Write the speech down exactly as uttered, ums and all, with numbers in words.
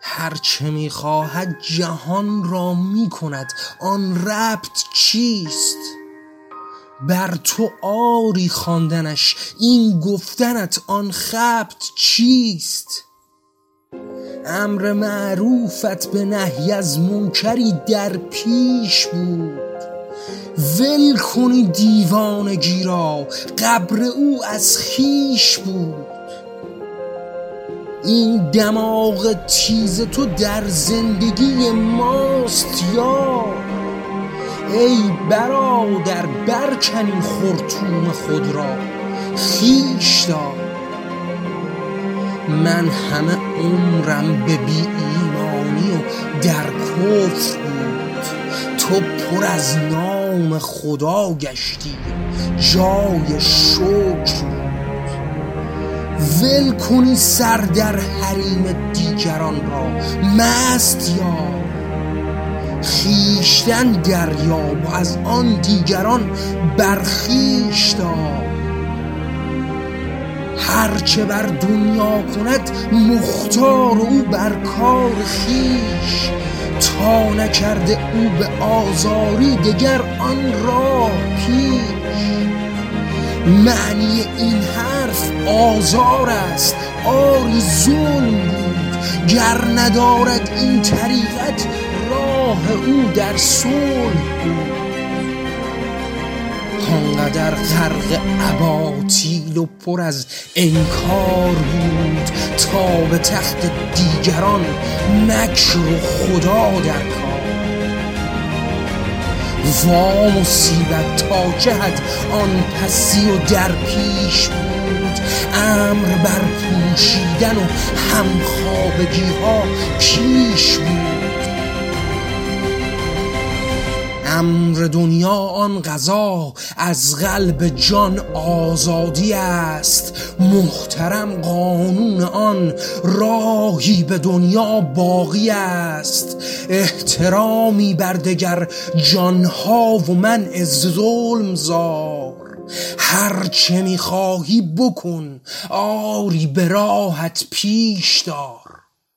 هرچه میخواهد جهان را میکند، آن ربط چیست؟ بر تو آری خواندنش، این گفتنت آن خبط چیست؟ امر معروفت به نهی از منکری در پیش بود، ول کنی دیوانگی را، قبر او از خویش بود. این دماغ تیز تو در زندگی ماست یار، ای برادر برکن این خرطوم خود را، خویش دار. من همه عمرم به بی ایمانی و در کفر بود، تو پر از نام خدا گشتی جای شکر بود. ول کنی سر در حریم دیگران را، مست یار، خویشتن دریاب و از آن دیگران برخیش دار. هرچه بر دنیا کند مختار او بر کار خویش، تا نکرده او به آزاری دگر آن راه پیش. معنی این حرف آزار است، آری ظلم بود، گر ندارد این طریقت راه او در صلح بود. آنقدر غرق اباطیل و پر از انکار بود، تا به تخت دیگران مکر و خدا در کار. وا مصیبت تا چه حد آن پسی و در پیش بود، امر بر پوشیدن و همخوابگی ها پیش بود. امر دنیا آن قضا، از قلب جان آزادی است، محترم قانون آن، راهی به دنیا باقی است. احترامی بر دگر جانها و منع ظلم زار، هرچه میخواهی بکن آری به راحت پیش دار.